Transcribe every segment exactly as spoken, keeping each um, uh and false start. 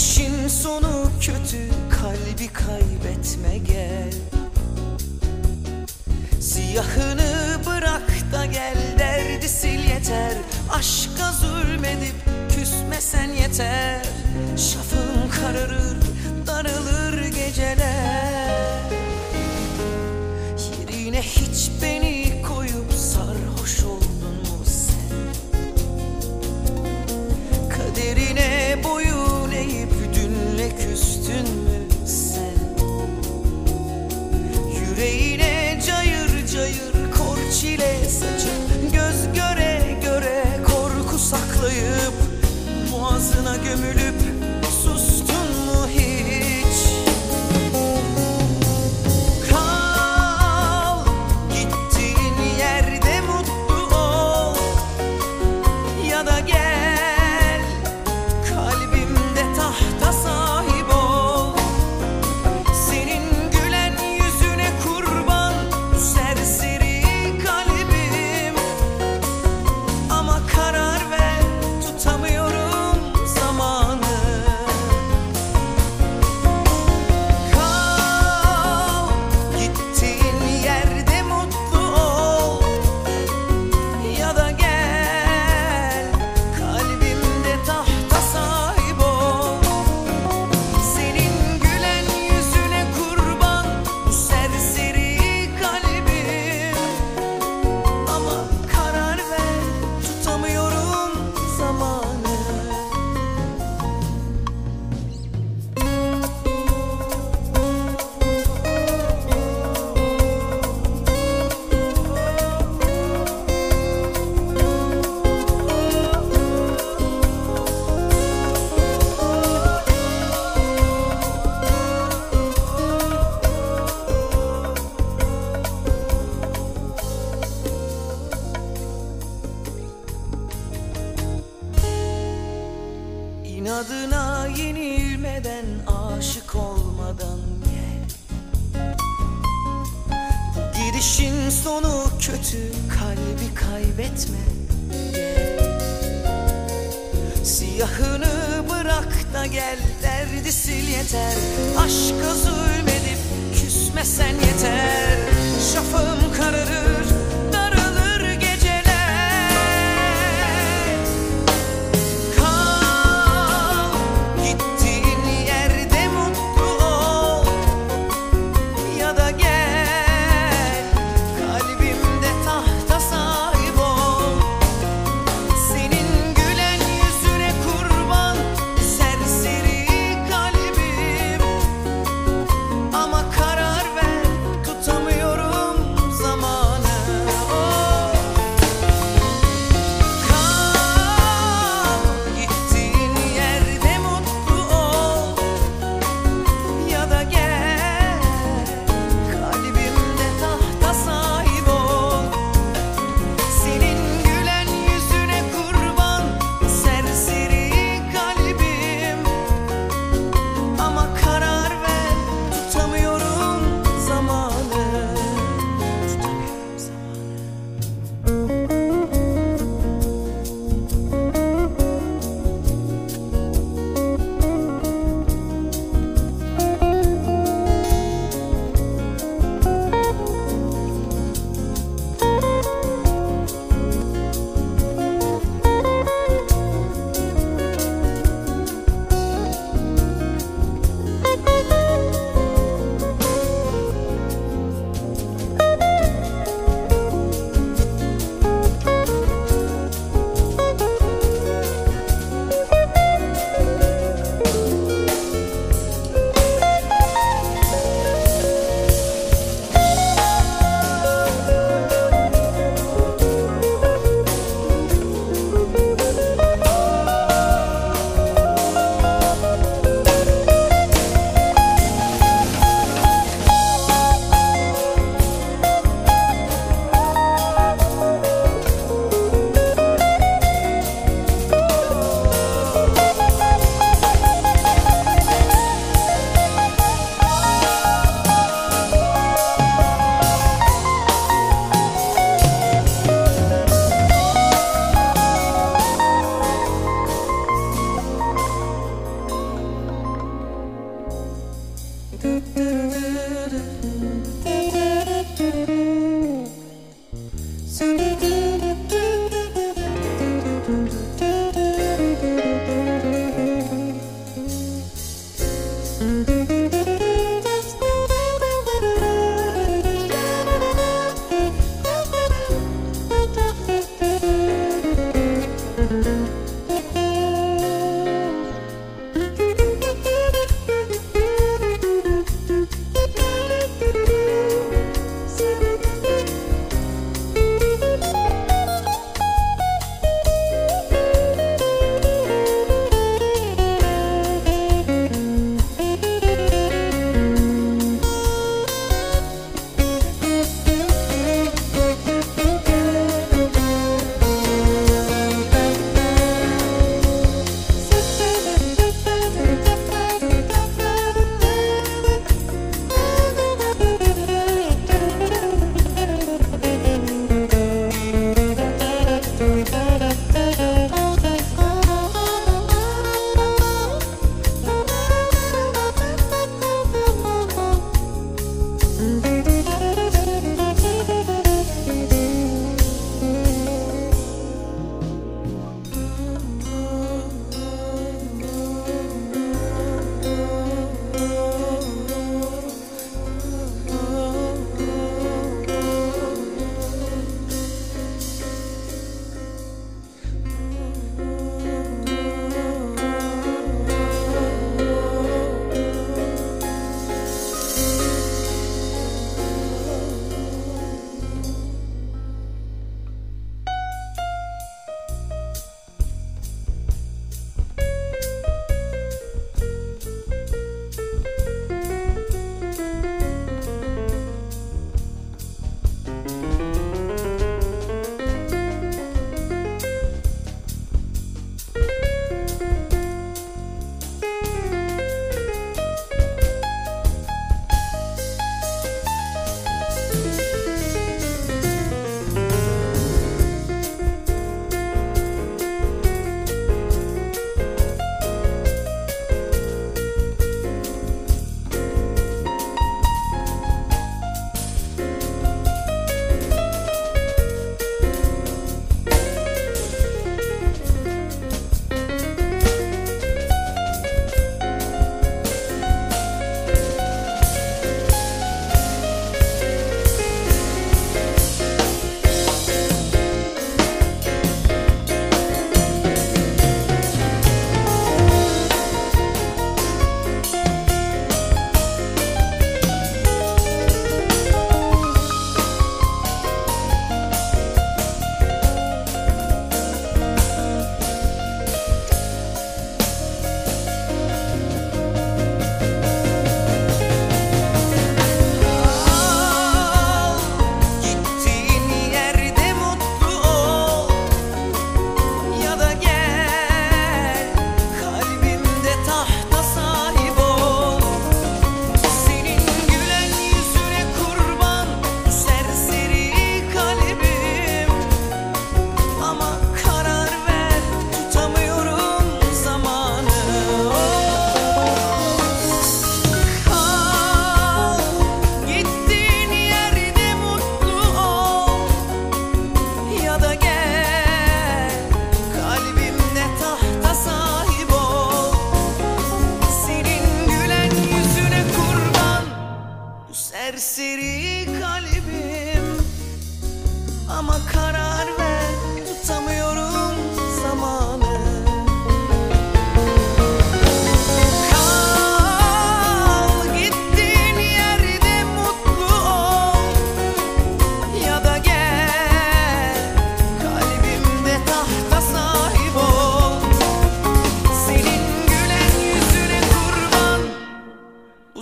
gidişin sonu kötü, kalbi kaybetme gel. Siyahını bırak da gel, derdi sil yeter. Aşka zulmedip küsmesen yeter. Şafım kararır, daralır geceler. Yerine hiç beni koyup sarhoş oldun mu sen? Kaderine boyun eğip dünle küstün mü sen? Yüreğine cayır cayır kor çile saçıp, göz göre göre korku saklayıp, boğazına gömülüp sustun mu hiç? Kal, gittiğin yerde mutlu ol, ya da gel kalbimde tahta sahip ol. Senin gülen yüzüne kurban bu serseri kalbim, ama karar ver, tutamıyorum zamanı. Kal, gittiğin yerde mutlu ol, ya da gel kalbimde tahta sahip ol. Senin gülen yüzüne kurban bu serseri kalbim, ama karar ver, tutamıyorum zamanı. İnadına yenilmeden, aşık olmadan gel. Bu gidişin sonu kötü, kalbi kaybetme gel. Siyahını bırak da gel, derdi sil yeter. Aşka zulmedip küsmesen yeter. Şafım kararır, daralır geceler. Kal, gittiğin yerde mutlu ol, ya da gel kalbimde tahta sahip ol. Senin gülen yüzüne kurban serseri kalbim, ama karar ver, tutamıyorum zamanı.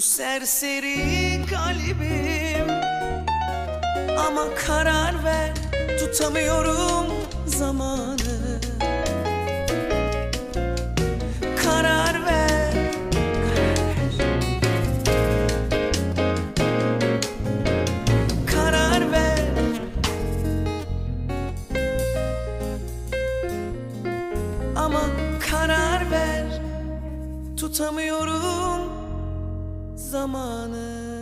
serseri kalbim. Ama karar ver, tutamıyorum zamanı. Karar ver, karar ver. Karar ver. Ama karar ver, tutamıyorum zamanı.